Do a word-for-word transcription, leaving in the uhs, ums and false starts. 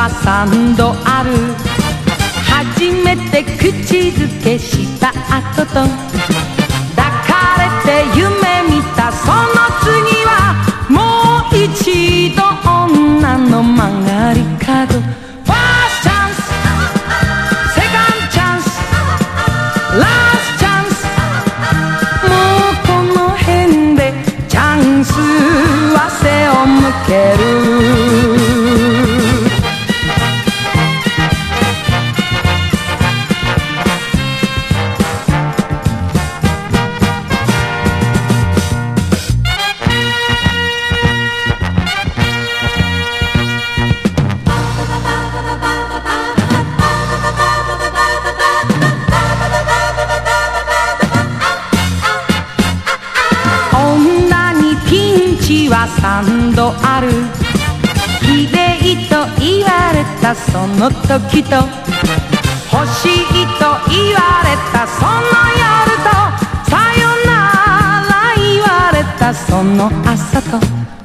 は三度ある。初めて口づけした後と抱かれて夢見たその次はもう一度女の曲がり角。ファーストチャンス、セカンドチャンス、ラストチャンス。もうこの辺でチャンスは背を向ける。は三度ある。綺麗と言われたその時と欲しいと言われたその夜とさよなら言われたその朝と